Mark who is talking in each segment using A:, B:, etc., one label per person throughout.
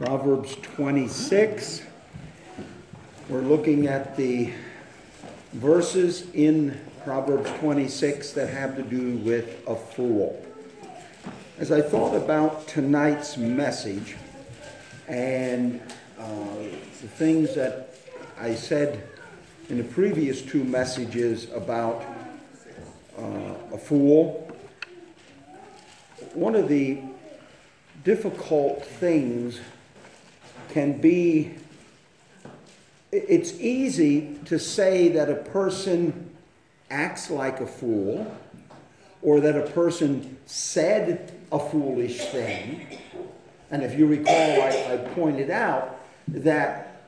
A: Proverbs 26. We're looking at the verses in Proverbs 26 that have to do with a fool. As I thought about tonight's message and the things that I said in the previous two messages about a fool, one of the difficult things can be, it's easy to say that a person acts like a fool, or that a person said a foolish thing. And if you recall, I pointed out that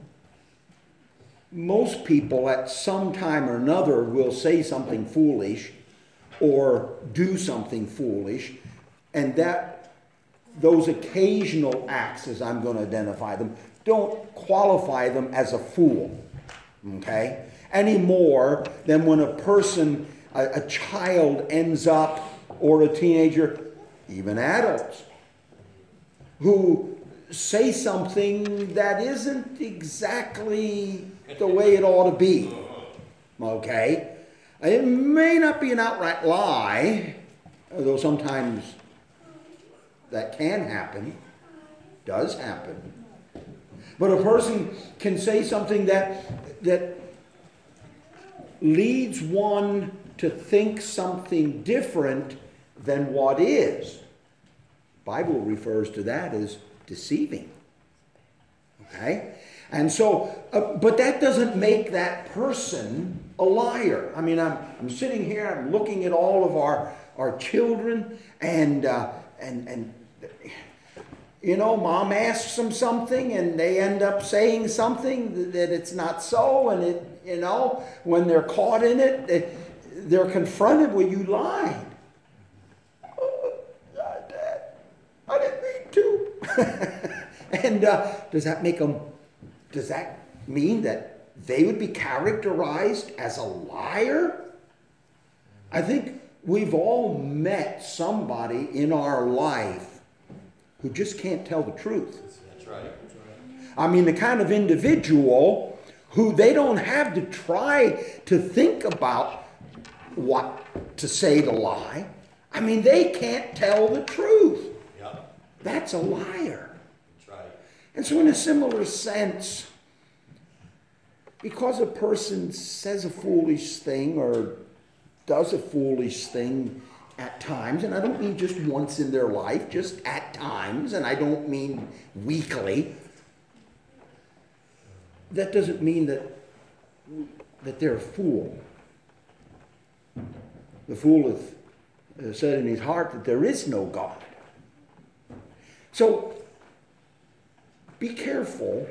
A: most people at some time or another will say something foolish or do something foolish, and that those occasional acts, as I'm going to identify them, don't qualify them as a fool, okay? Any more than when a person, a child ends up, or a teenager, even adults, who say something that isn't exactly the way it ought to be, okay? It may not be an outright lie, although sometimes that can happen, does happen. But a person can say something that leads one to think something different than what is. The Bible refers to that as deceiving. Okay? And so, but that doesn't make that person a liar. I mean, I'm sitting here, I'm looking at all of our children, and you know, mom asks them something and they end up saying something that it's not so, and it, you know, when they're caught in it, they're confronted with, you lied. Oh, Dad, I didn't mean to. And does that mean that they would be characterized as a liar? I think we've all met somebody in our life who just can't tell the truth.
B: That's right.
A: I mean, the kind of individual who they don't have to try to think about what to say to lie. I mean, they can't tell the truth.
B: Yep.
A: That's a liar.
B: That's right.
A: And so in a similar sense, because a person says a foolish thing or does a foolish thing at times, and I don't mean just once in their life, just at times, and I don't mean weekly, that doesn't mean that they're a fool. The fool hath said in his heart that there is no God. So be careful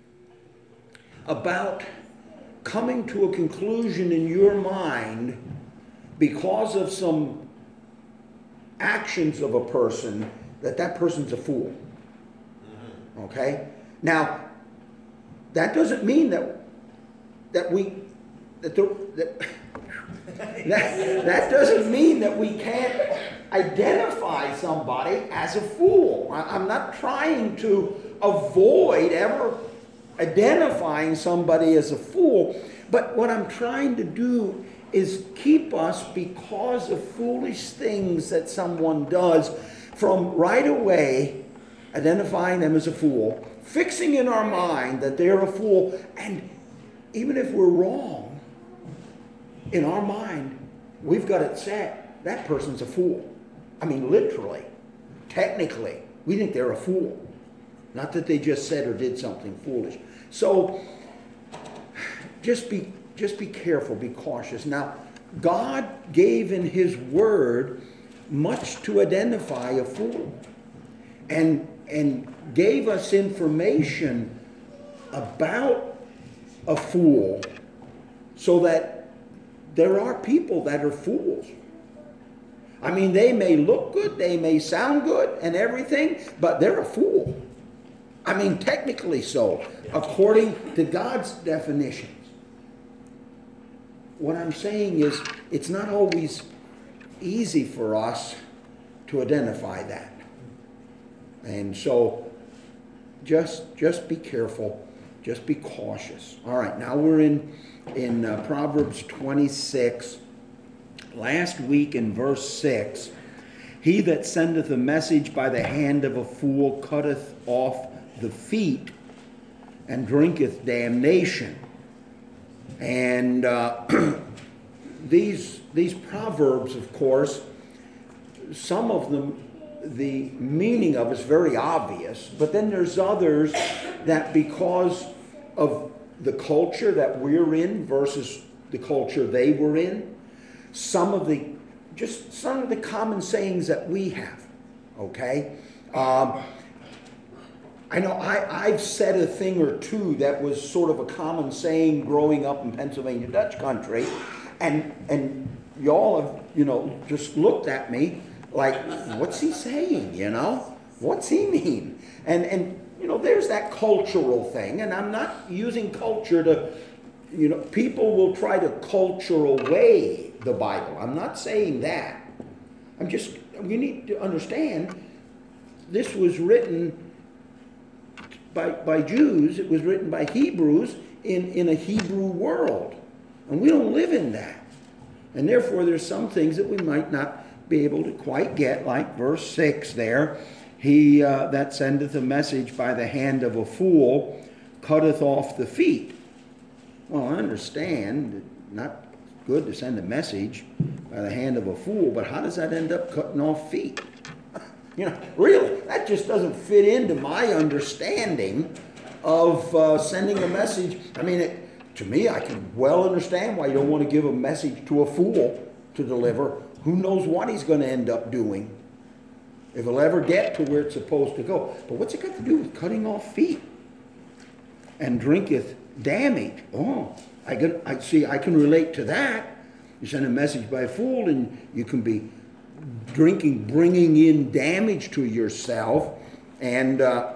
A: about coming to a conclusion in your mind because of some actions of a person that person's a fool. Okay? Now, that doesn't mean that doesn't mean that we can't identify somebody as a fool. I'm not trying to avoid ever identifying somebody as a fool, but what I'm trying to do is keep us, because of foolish things that someone does, from right away identifying them as a fool, fixing in our mind that they're a fool, and even if we're wrong, in our mind, we've got it set, that person's a fool. I mean, literally, technically, we think they're a fool. Not that they just said or did something foolish. So, just be careful, be cautious. Now, God gave in His Word much to identify a fool, and gave us information about a fool, so that there are people that are fools. I mean, they may look good, they may sound good and everything, but they're a fool. I mean, technically so, according to God's definitions. What I'm saying is, it's not always easy for us to identify that. And so just be careful. Just be cautious. All right, now we're in Proverbs 26. Last week in verse 6, he that sendeth a message by the hand of a fool cutteth off the feet and drinketh damnation. And these proverbs, of course, some of them, the meaning of is very obvious, but then there's others that because of the culture that we're in versus the culture they were in, some of the common sayings that we have, okay? I know I've said a thing or two that was sort of a common saying growing up in Pennsylvania Dutch country, and y'all have, just looked at me like, what's he saying, What's he mean? And there's that cultural thing, and I'm not using culture to, people will try to culture away the Bible. I'm not saying that. You need to understand, this was written by Jews, it was written by Hebrews in a Hebrew world. And we don't live in that. And therefore there's some things that we might not be able to quite get, like verse 6 there. He that sendeth a message by the hand of a fool cutteth off the feet. Well, I understand, not good to send a message by the hand of a fool, but how does that end up cutting off feet? Really, that just doesn't fit into my understanding of sending a message. I mean, to me, I can well understand why you don't want to give a message to a fool to deliver. Who knows what he's going to end up doing, if he'll ever get to where it's supposed to go. But what's it got to do with cutting off feet? And drinketh damage. Oh, I can relate to that. You send a message by a fool, and you can be bringing in damage to yourself. And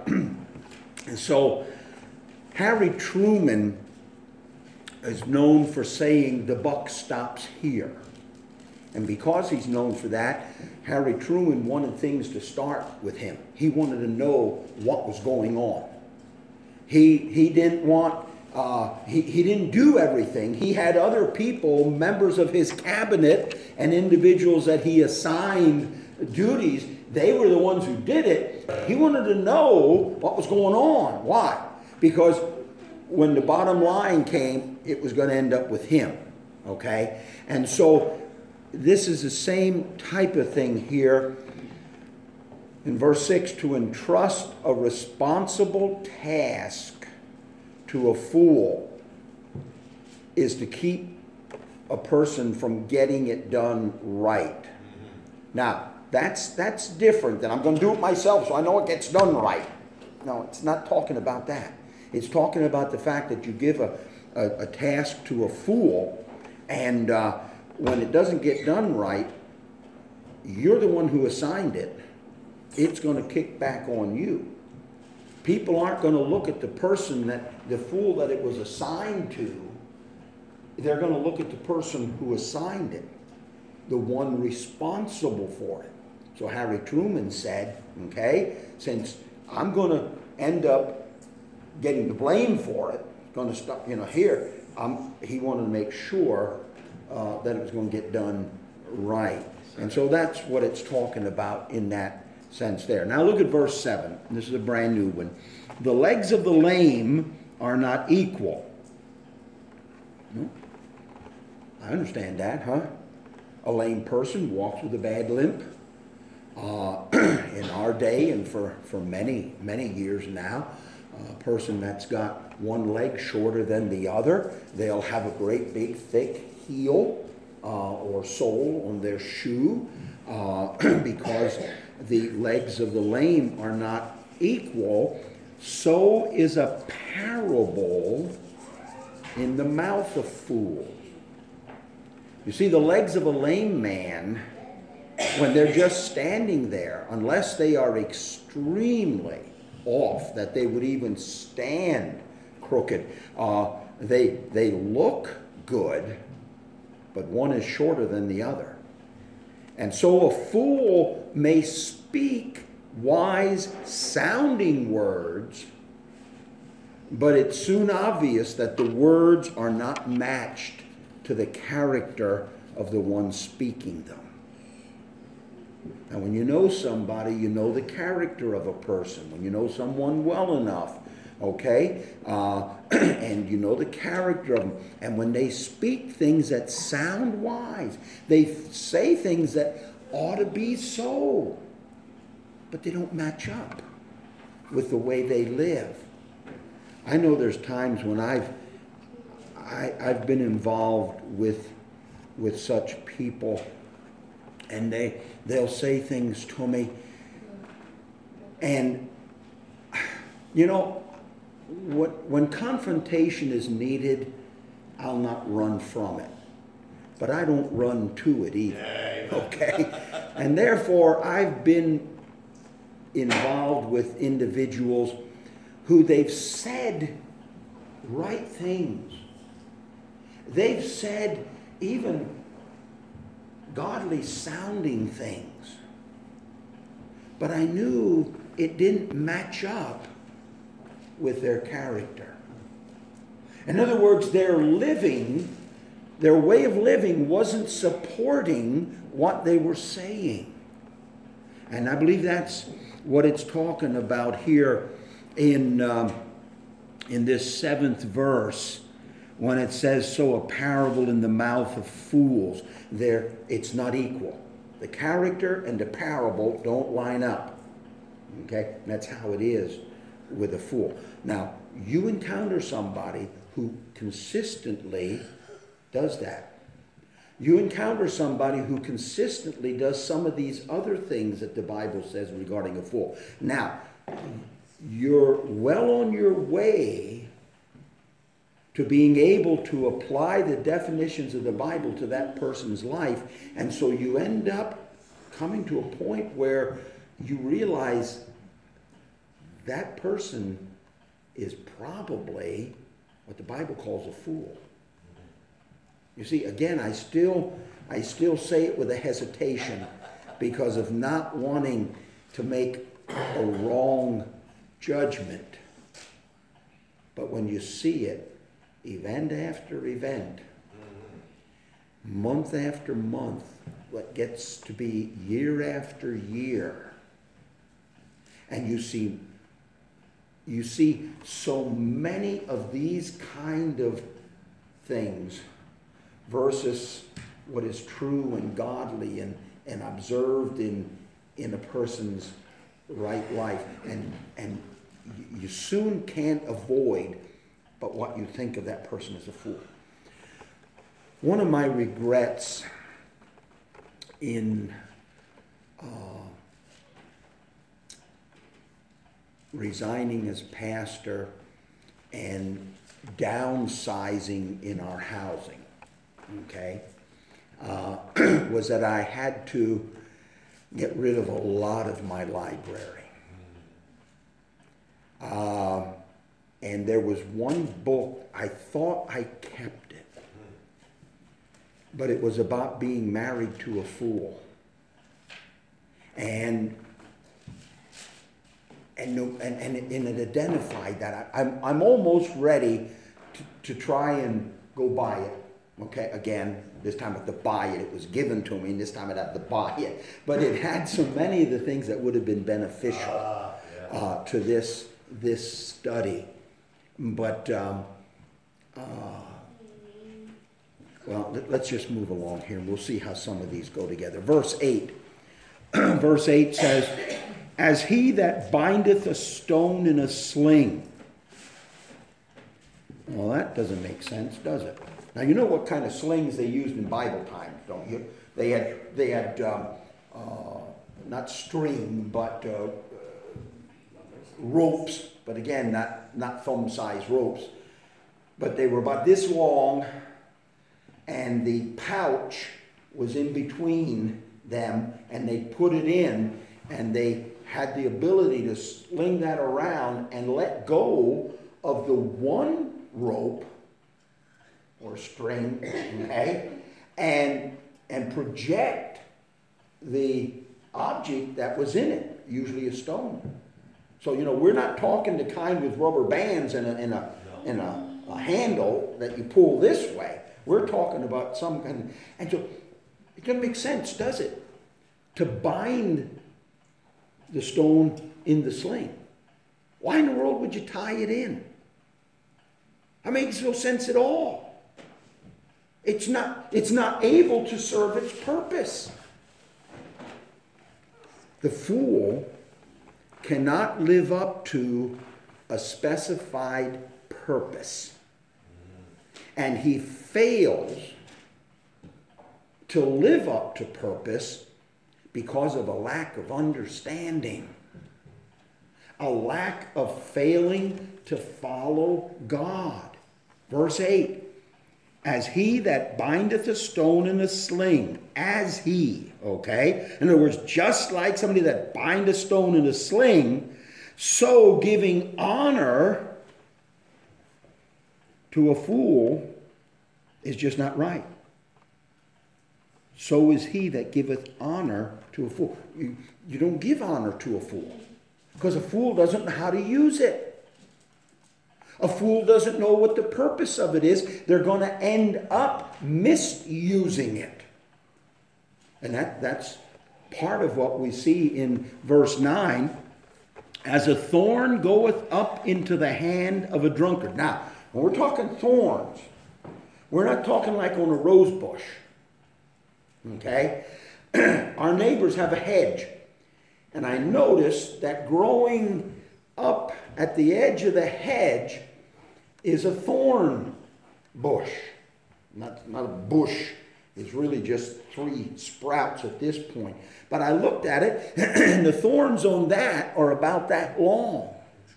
A: so Harry Truman is known for saying the buck stops here. And because he's known for that, Harry Truman wanted things to start with him. He wanted to know what was going on. He didn't want, he didn't do everything. He had other people, members of his cabinet and individuals that he assigned duties. They were the ones who did it. He wanted to know what was going on. Why? Because when the bottom line came, it was going to end up with him. Okay? And so this is the same type of thing here. In verse 6, to entrust a responsible task to a fool is to keep a person from getting it done right. Now, that's different than I'm going to do it myself so I know it gets done right. No, it's not talking about that. It's talking about the fact that you give a task to a fool, and when it doesn't get done right, you're the one who assigned it. It's going to kick back on you. People aren't going to look at the person, the fool that it was assigned to. They're going to look at the person who assigned it, the one responsible for it. So Harry Truman said, okay, since I'm going to end up getting the blame for it, going to stop, here, he wanted to make sure that it was going to get done right. And so that's what it's talking about in that sense there. Now look at verse 7. This is a brand new one. The legs of the lame are not equal. No? I understand that, huh? A lame person walks with a bad limp. In our day and for many, many years now, a person that's got one leg shorter than the other, they'll have a great big thick heel or sole on their shoe because the legs of the lame are not equal. So is a parable in the mouth of fools. You see, the legs of a lame man, when they're just standing there, unless they are extremely off, that they would even stand crooked, they look good, but one is shorter than the other. And so a fool may speak wise sounding words, But it's soon obvious that the words are not matched to the character of the one speaking them. And when you know somebody, you know the character of a person. When you know someone well enough, okay, and you know the character of them. And when they speak things that sound wise, they say things that ought to be so, but they don't match up with the way they live. I know there's times when I've been involved with such people, and they'll say things to me, and you know, when confrontation is needed, I'll not run from it, but I don't run to it either. Okay, and therefore I've been involved with individuals who they've said right things. They've said even godly sounding things. But I knew it didn't match up with their character. In other words, their way of living wasn't supporting what they were saying. And I believe that's what it's talking about here in this 7th verse, when it says, so a parable in the mouth of fools, it's not equal. The character and the parable don't line up. Okay? And that's how it is with a fool. Now, you encounter somebody who consistently does that. You encounter somebody who consistently does some of these other things that the Bible says regarding a fool. Now, you're well on your way to being able to apply the definitions of the Bible to that person's life. And so you end up coming to a point where you realize that person is probably what the Bible calls a fool. You see, again, I still say it with a hesitation because of not wanting to make a wrong judgment. But when you see it, event after event, month after month, what gets to be year after year, and you see so many of these kind of things versus what is true and godly and observed in a person's right life, and you soon can't avoid but what you think of that person as a fool. One of my regrets in resigning as pastor and downsizing in our housing, okay, was that I had to get rid of a lot of my library. And there was one book, I thought I kept it, but it was about being married to a fool. And it identified that. I'm almost ready to try and go buy it. Okay, again, this time I have to buy it. It was given to me, and this time I'd have to buy it. But it had so many of the things that would have been beneficial to this study. But, well, let's just move along here, and we'll see how some of these go together. Verse 8. Verse 8 says, as he that bindeth a stone in a sling. Well, that doesn't make sense, does it? Now, you know what kind of slings they used in Bible times, don't you? They had not string, but ropes, but again, not thumb-sized ropes. But they were about this long, and the pouch was in between them, and they put it in, and they had the ability to sling that around and let go of the one rope or string, okay, and project the object that was in it, usually a stone. So, we're not talking the kind with rubber bands and a handle that you pull this way. We're talking about some kind. And so it doesn't make sense, does it? To bind the stone in the sling. Why in the world would you tie it in? That makes no sense at all. It's not able to serve its purpose. The fool cannot live up to a specified purpose. And he fails to live up to purpose because of a lack of understanding. A lack of failing to follow God. Verse 8, as he that bindeth a stone in a sling, as he, okay? In other words, just like somebody that bind a stone in a sling, so giving honor to a fool is just not right. So is he that giveth honor to a fool. You don't give honor to a fool, because a fool doesn't know how to use it. A fool doesn't know what the purpose of it is. They're going to end up misusing it. And that's part of what we see in verse 9. As a thorn goeth up into the hand of a drunkard. Now, when we're talking thorns, we're not talking like on a rose bush. Okay? Our neighbors have a hedge. And I noticed that growing up at the edge of the hedge is a thorn bush. Not a bush. It's really just 3 sprouts at this point. But I looked at it, and the thorns on that are about that long.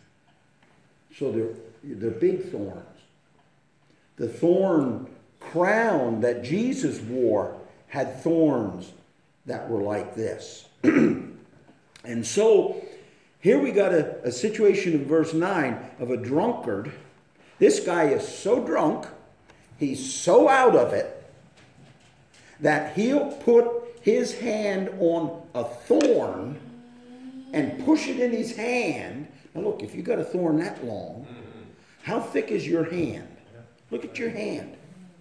A: So they're big thorns. The thorn crown that Jesus wore had thorns that were like this. And so here we got a situation in verse 9 of a drunkard. This guy is so drunk, he's so out of it, that he'll put his hand on a thorn and push it in his hand. Now look, if you got a thorn that long, how thick is your hand? Look at your hand.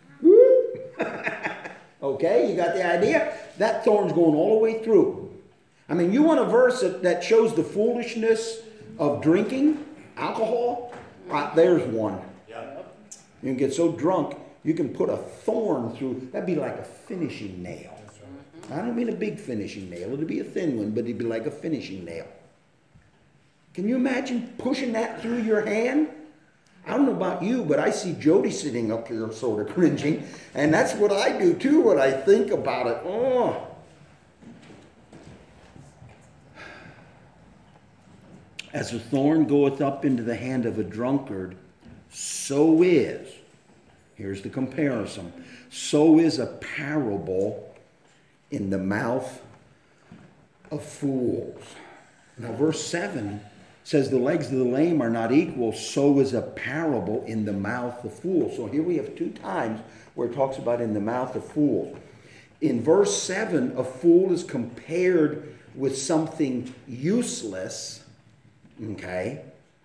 A: Okay, you got the idea? That thorn's going all the way through. I mean, you want a verse that shows the foolishness of drinking alcohol? Right, there's one. You can get so drunk, you can put a thorn through. That'd be like a finishing nail. I don't mean a big finishing nail. It'd be a thin one, but it'd be like a finishing nail. Can you imagine pushing that through your hand? I don't know about you, but I see Jody sitting up here sort of cringing. And that's what I do too when I think about it. Oh. As a thorn goeth up into the hand of a drunkard, so is, here's the comparison, so is a parable in the mouth of fools. Now verse 7 says the legs of the lame are not equal, so is a parable in the mouth of fools. So here we have 2 times where it talks about in the mouth of fools. In verse 7, a fool is compared with something useless. Okay.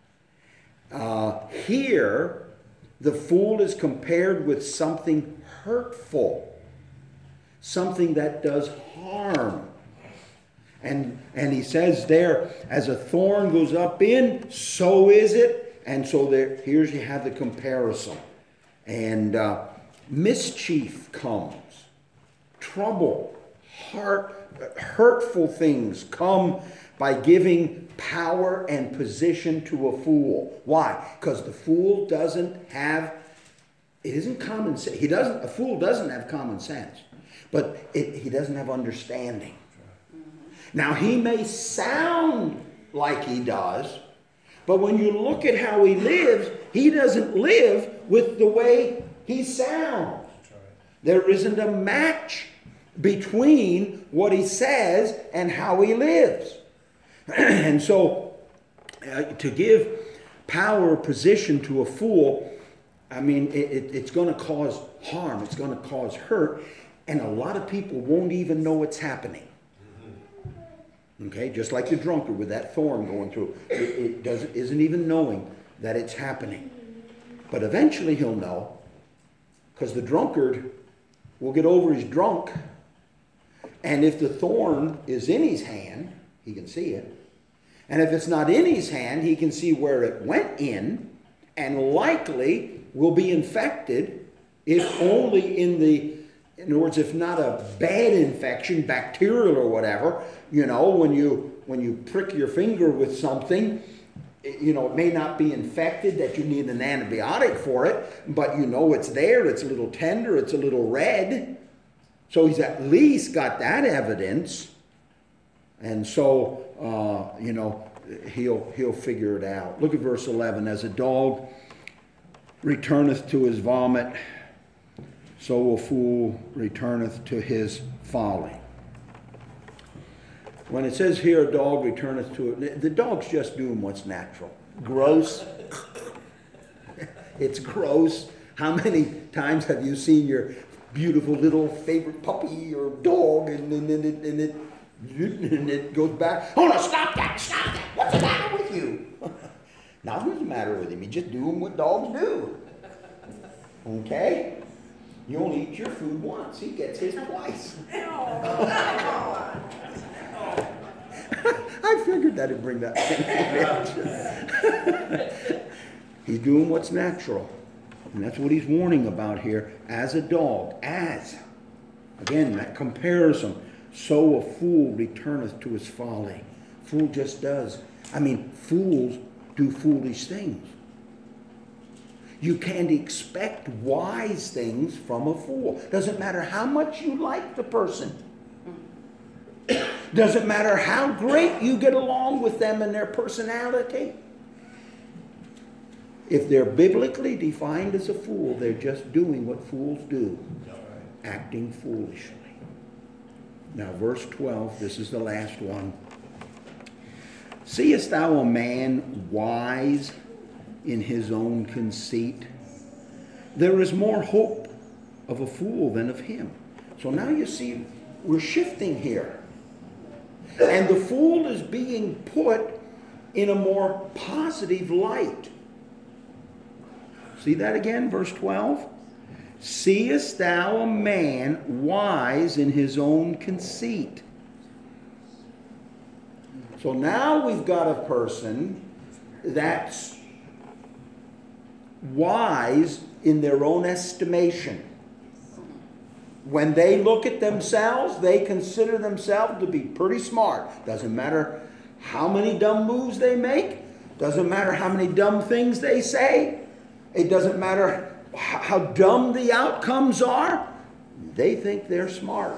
A: Here, the fool is compared with something hurtful, something that does harm. And he says there, as a thorn goes up in, so is it. And so here you have the comparison. And mischief comes, trouble, hurtful things come by giving power and position to a fool. Why? Because the fool doesn't have, it isn't common sense. A fool doesn't have common sense, but he doesn't have understanding. Now, he may sound like he does, but when you look at how he lives, he doesn't live with the way he sounds. There isn't a match between what he says and how he lives. And so, to give power or position to a fool, I mean, it's going to cause harm. It's going to cause hurt. And a lot of people won't even know it's happening. Okay, just like the drunkard with that thorn going through. Isn't even knowing that it's happening. But eventually he'll know, because the drunkard will get over his drunk, and if the thorn is in his hand, he can see it. And if it's not in his hand, he can see where it went in, and likely will be infected, if only in other words, if not a bad infection, bacterial or whatever. When you prick your finger with something, it may not be infected that you need an antibiotic for it, but it's there, it's a little tender, it's a little red. So he's at least got that evidence. And so, he'll figure it out. Look at verse 11. As a dog returneth to his vomit, so a fool returneth to his folly. When it says here, a dog returneth to it, the dog's just doing what's natural. Gross. It's gross. How many times have you seen your beautiful little favorite puppy or dog, and it goes back? Oh no, stop that, stop that. What's the matter with you? Nothing's the matter with him. He's just doing what dogs do. Okay? You only eat your food once. He gets his twice. I figured that'd bring that thing. He's doing what's natural. And that's what he's warning about here. As a dog, again, that comparison. So a fool returneth to his folly. Fool just does. Fools do foolish things. You can't expect wise things from a fool. Doesn't matter how much you like the person. Doesn't matter how great you get along with them and their personality. If they're biblically defined as a fool, they're just doing what fools do. Acting foolishly. Now, verse 12, this is the last one. Seest thou a man wise in his own conceit? There is more hope of a fool than of him. So now you see, we're shifting here. And the fool is being put in a more positive light. See that again, verse 12? Seest thou a man wise in his own conceit? So now we've got a person that's wise in their own estimation. When they look at themselves, they consider themselves to be pretty smart. Doesn't matter how many dumb moves they make. Doesn't matter how many dumb things they say. It doesn't matter how dumb the outcomes are. They think they're smart.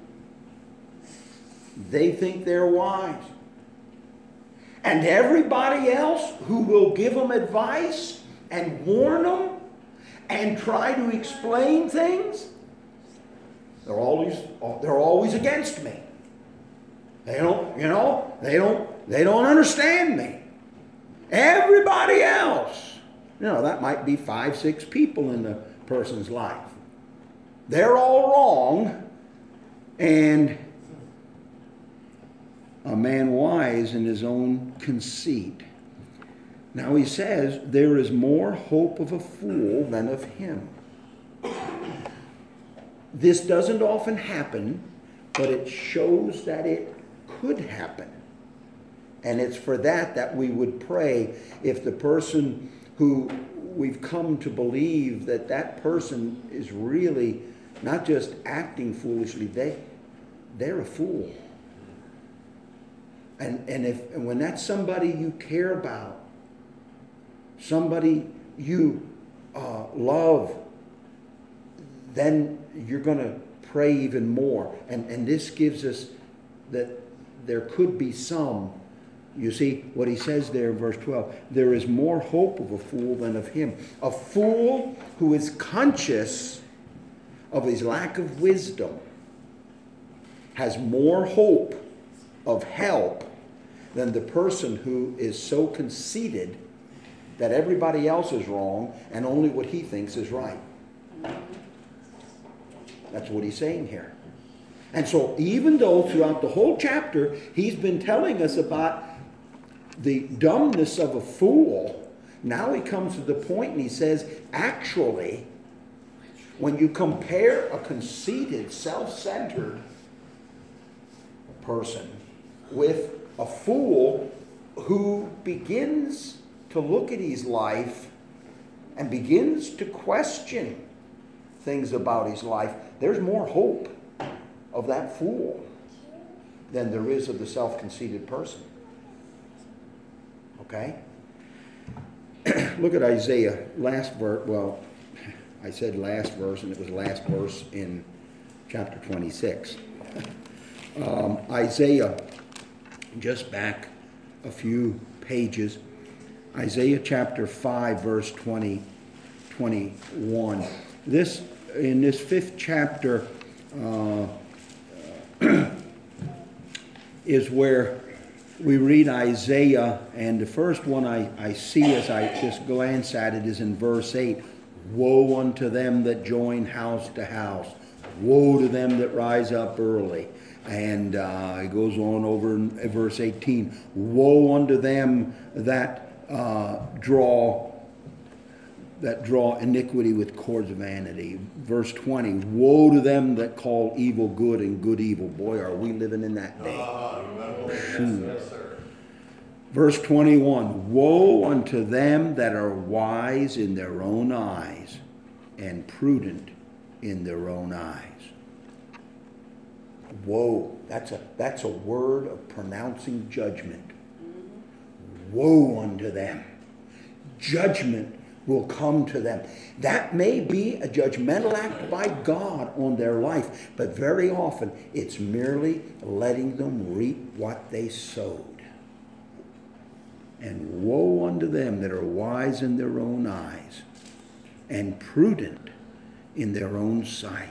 A: They think they're wise. And everybody else who will give them advice and warn them and try to explain things, they're always against me. They don't understand me. Everybody else, that might be 5, 6 people in the person's life. They're all wrong, and a man wise in his own conceit. Now he says, there is more hope of a fool than of him. This doesn't often happen, but it shows that it could happen. And it's for that we would pray if the person who we've come to believe that person is really not just acting foolishly, they're a fool. And when that's somebody you care about, somebody you love, then you're going to pray even more. And this gives us that there could be some. You see what he says there in verse 12. There is more hope of a fool than of him. A fool who is conscious of his lack of wisdom has more hope of help than the person who is so conceited that everybody else is wrong and only what he thinks is right. That's what he's saying here. And so even though throughout the whole chapter he's been telling us about the dumbness of a fool, now he comes to the point and he says, actually, when you compare a conceited, self-centered person with a fool who begins to look at his life and begins to question things about his life, there's more hope of that fool than there is of the self-conceited person. Okay? Look at Isaiah, last verse. Well, I said last verse, and it was last verse in chapter 26. Isaiah, just back a few pages, Isaiah chapter 5, verse 21. In this 5th chapter is where we read Isaiah, and the first one I see as I just glance at it is in verse 8. Woe unto them that join house to house. Woe to them that rise up early. And it goes on over in verse 18. Woe unto them that draw iniquity with cords of vanity. Verse 20. Woe to them that call evil good and good evil. Boy, are we living in that day. Yes, sir. Verse 21. Woe unto them that are wise in their own eyes and prudent in their own eyes. Woe. That's a word of pronouncing judgment. Woe unto them. Judgment will come to them. That may be a judgmental act by God on their life, but very often it's merely letting them reap what they sowed. And woe unto them that are wise in their own eyes and prudent in their own sight.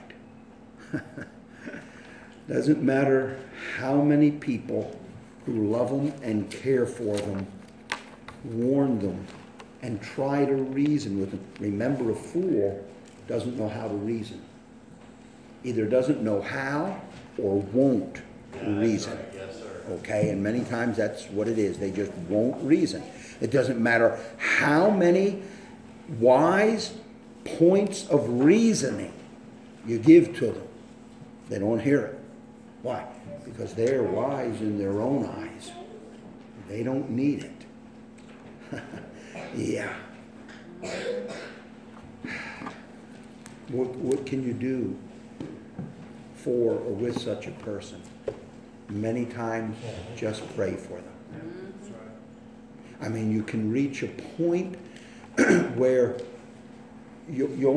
A: Doesn't matter how many people who love them and care for them, warn them, and try to reason with them. Remember, a fool doesn't know how to reason. Either doesn't know how or won't reason.
B: Right. Yes, sir.
A: Okay, and many times that's what it is. They just won't reason. It doesn't matter how many wise points of reasoning you give to them. They don't hear it. Why? Because they're wise in their own eyes. They don't need it. Yeah. What can you do for or with such a person? Many times, just pray for them. I mean, you can reach a point where you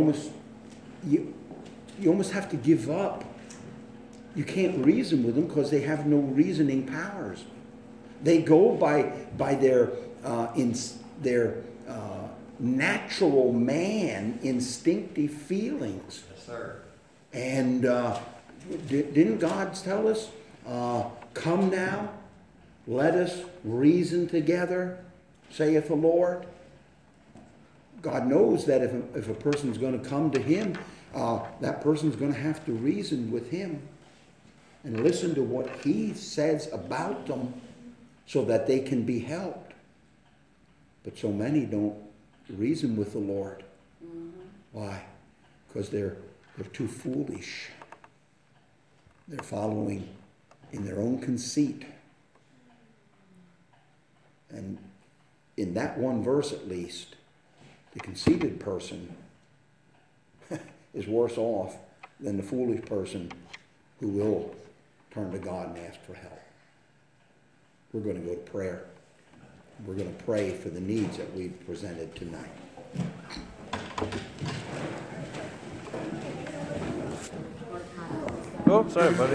A: almost have to give up. You can't reason with them because they have no reasoning powers. They go by their natural man instinctive feelings.
B: Yes, sir.
A: And didn't God tell us, come now, let us reason together, saith the Lord? God knows that if a person's going to come to him, that person's going to have to reason with him and listen to what he says about them so that they can be helped. But so many don't reason with the Lord. Mm-hmm. Why? Because they're too foolish. They're following in their own conceit. And in that one verse at least, the conceited person is worse off than the foolish person who will turn to God and ask for help. We're going to go to prayer. We're going to pray for the needs that we've presented tonight.
C: Oh, sorry, buddy.